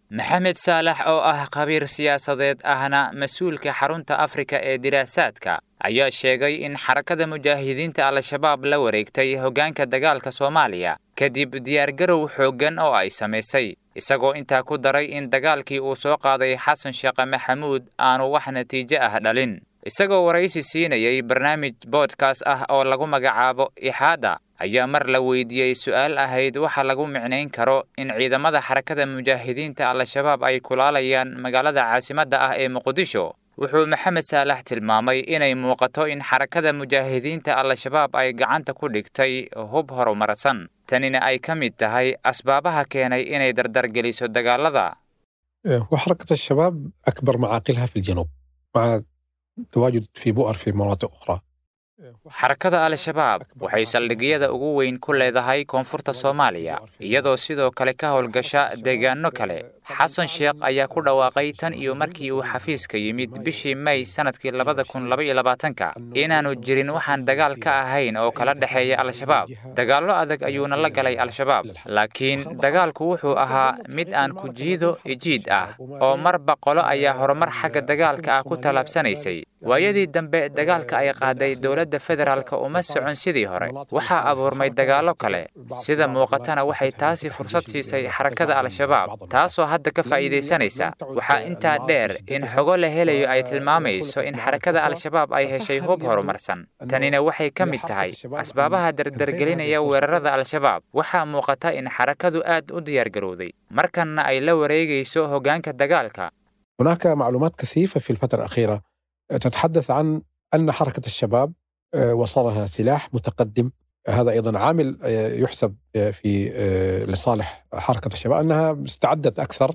maxamed saalax oo ah khabiir siyaasadeed ahna mas'uulka xarunta Afrika ee diraasaadka ayaa sheegay in xarakada mujaahidiinta al-shabaab la wareegtay hoggaanka dagaalka Soomaaliya kadib diyaargarow xooggan oo ay sameysay isagoo intaa ku daray in dagaalkii uu soo qaaday Xasan Sheekh Maxamuud aanu wax natiijo ah dhalin isagoo waraysi siinayay barnaamij podcast ah oo lagu magacaabo Ixaada ayaa mar la weydiiyay su'aal ahayd waxa lagu micnayn karo in ciidamada xarakada mujaahidiinta al-shabaab ay kulaalayaan magaalada caasimadda ah ee Muqdisho wuxuu maxamed saalax tilmaamay inay muuqato in xarakada mujaahidiinta al-shabaab ay gacanta ku dhigtay hub horumarsan tanina ay ka mid tahay asbaabaha keenay inay dardar geliso dagaalada وحركة الشباب أكبر معاقلها في الجنوب مع تواجد في بؤر في مناطق أخرى xarakada al-shabaab waxay saldhigyada ugu weyn ku leedahay koonfurta Soomaaliya iyadoo sidoo kale ka howlgasha deegaano kale Xasan Sheekh ayaa ku dhawaaqay tan iyo markii uu xafiiska yimid bishii May sanadkii 2022 inaanu jirin waxaan dagaal ka ahayn oo kala dhaxeeya al-shabaab dagaallo adag ayuuna la galay al-shabaab laakiin dagaalku wuxuu ahaa mid aan ku jiido ijiid ah oo marba qolo ayaa horumar xagga dagaalka ah ku talaabsanaysay waayadii dambe dagaalka ay qaaday dowladda federaalka uma socon sidii hore waxa abuurmay dagaallo kale sida muuqatana waxay taasi fursad siisay xarakada al-shabaab taasoo hadda ka faa'iideysanaysa waxa inta dheer in xogo la helayo ay tilmaamayso in xarakada al-shabaab ay heshay hub horumarsan tanina waxay ka mid tahay asbaabaha dardargelinaya weerarada al-shabaab waxa muuqata in xarakadu aad u diyaar garowday markanna ay la wareegayso hoggaanka dagaalka هناك معلومات كثيفة في الفترة الأخيرة تتحدث عن أن حركة الشباب وصلها سلاح متقدم هذا أيضا عامل يحسب في لصالح حركة الشباب أنها استعدت أكثر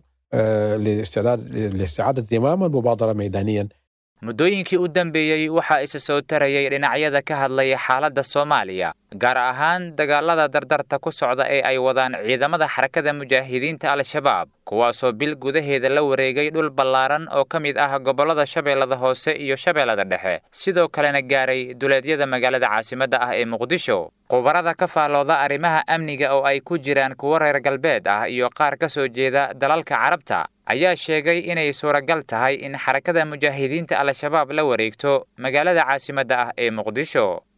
لاستعادة زمام المبادرة ميدانيا muddooyinkii u dambeeyay waxa isa soo tarayay dhinacyada ka hadlaya xaaladda Soomaaliya gaar ahaan dagaalada dardarta ku socda ee ay wadaan ciidamada xarakada mujaahidiinta al-shabaab kuwaasoo bil gudaheeda la wareegay dhul ballaaran oo ka mid ah gobolada Shabeellada Hoose iyo Shabeellada Dhexe sidoo kalena gaaray duleedyada magaalada caasimadda ah ee Muqdisho qubarada ka faalooda arrimaha amniga oo ay ku jiraan kuwa reer galbeed ah iyo qaar ka soo jeeda dalalka Carabta ayaa sheegay inay suuragal tahay in xarakada mujaahidiinta al-shabaab la wareegto magaalada caasimadda ah ee Muqdisho